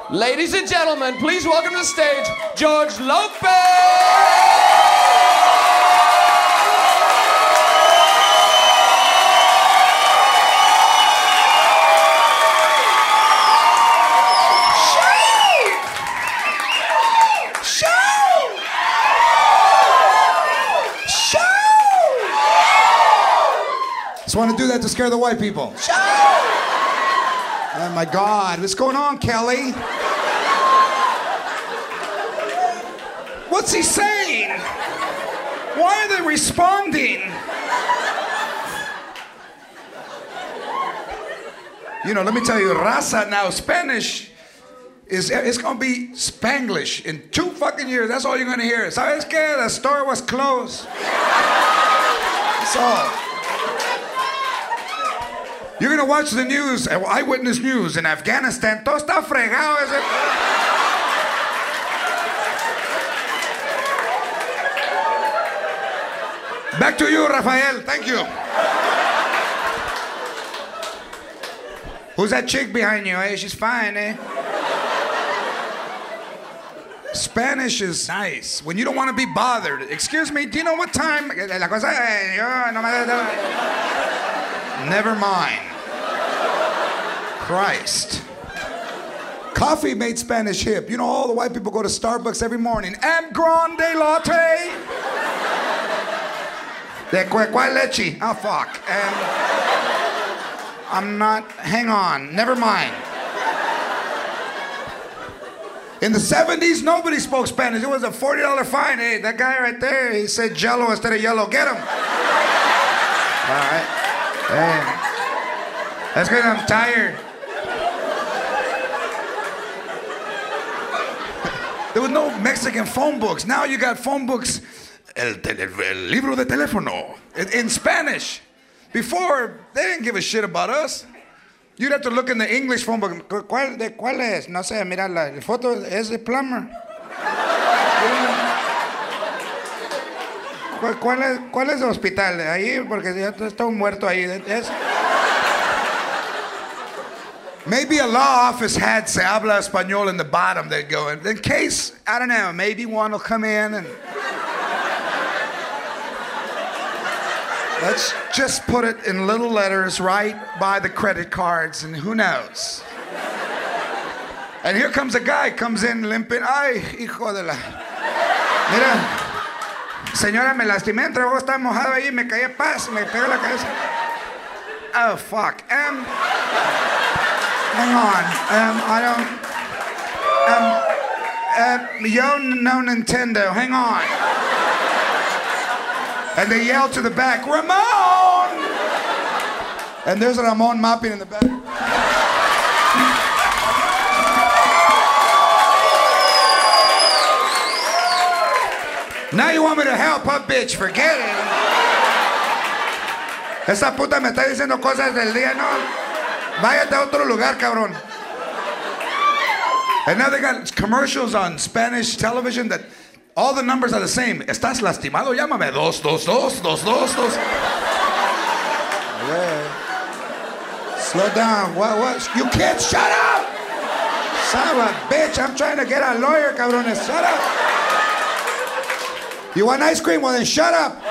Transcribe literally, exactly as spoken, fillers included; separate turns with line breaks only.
Ladies and gentlemen, please welcome to the stage, George Lopez!
Just want to do that to scare the white people. Show! Oh my God, what's going on, Kelly? What's he saying? Why are they responding? You know, let me tell you, raza now, Spanish is it's gonna be Spanglish in two fucking years. That's all you're gonna hear. ¿Sabes qué? The store was closed. That's all. You're gonna watch the news, eyewitness news in Afghanistan. Todo está fregado. Is it? Back to you, Rafael. Thank you. Who's that chick behind you? Hey, she's fine, eh? Spanish is nice. When you don't want to be bothered. Excuse me, do you know what time? La cosa, never mind. Christ. Coffee made Spanish hip. You know, all the white people go to Starbucks every morning. And grande latte. De cuál leche? Oh, fuck. And I'm not, hang on, never mind. In the seventies, nobody spoke Spanish. It was a forty dollar fine. Hey, that guy right there, he said jello instead of yellow. Get him. All right. Hey. That's because I'm tired. There was no Mexican phone books. Now you got phone books. El, el, el libro de teléfono. In, in Spanish. Before, they didn't give a shit about us. You'd have to look in the English phone book. ¿Cuál, de cuál es? No sé, mira, la foto es de plumber. ¿Cuál, cuál, es, ¿Cuál es el hospital? Ahí, porque ya está un muerto ahí. Es... Maybe a law office had se habla español in the bottom. They'd go in. In case, I don't know, maybe one will come in and... Let's just put it in little letters right by the credit cards, and who knows? And here comes a guy, comes in limping. Ay, hijo de la... Mira, señora, me lastimé, entre vos está mojado ahí, me caí a paz, me pegó la cabeza. Oh, fuck. Um, hang on. Um, I don't... Um, uh, yo no Nintendo, hang on. And they yell to the back, Ramon! And there's Ramon mopping in the back. Now you want me to help, huh, bitch? Forget it. Esta puta me está diciendo cosas del día, no. Váyate a otro lugar, cabrón. And now they got commercials on Spanish television that all the numbers are the same. ¿Estás lastimado? Llámame. Dos, dos, dos, dos, dos, dos. Yeah. Slow down. What, what? You can't shut up! Son of a bitch. I'm trying to get a lawyer, cabrones. Shut up. You want ice cream? Well, then shut up.